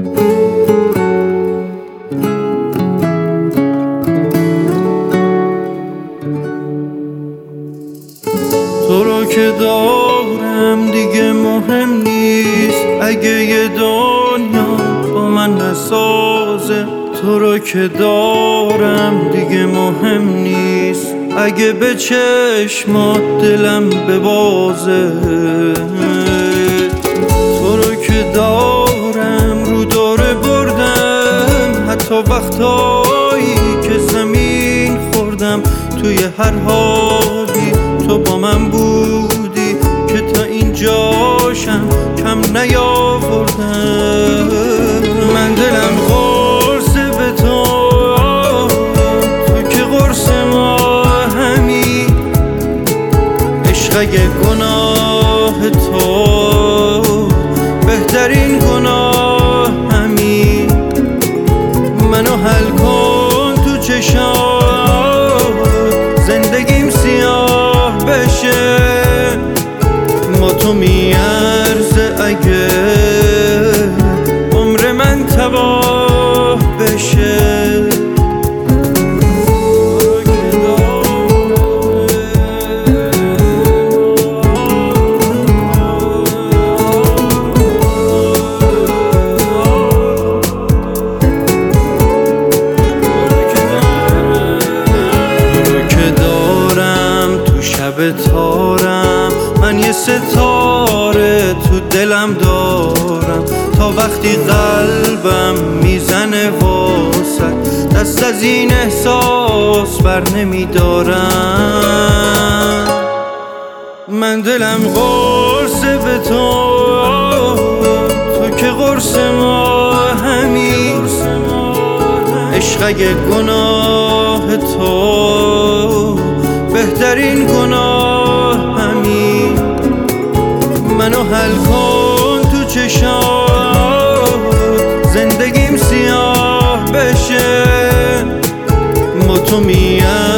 تو رو که دارم دیگه مهم نیست، اگه یه دنیا با من نسازه. تو رو که دارم دیگه مهم نیست، اگه به چشمات دلم ببازه. تو رو که دارم رو داره بردم، حتی وقتایی که زمین خوردم. توی هر حالی تو با من بودی که تا اینجاشم کم نیاوردم. من دلم قرصه به تو، تو که قرص ما همی. عشق اگه گناه تو بهترین گناه همی. منو حل کن تو چشات، زندگیم سیاه بشه. ما تو میارزه اگه عمر من تباه بشه. شب تارم من یه ستاره تو دلم دارم، تا وقتی قلبم میزنه واسه دست از این احساس بر نمیدارم. من دلم قرصه به تو، تو که قرص ما همی. عشق اگه گناه تو بهترین گناه همی. منو حل کن تو چشات، زندگیم سیاه بشه. ما تو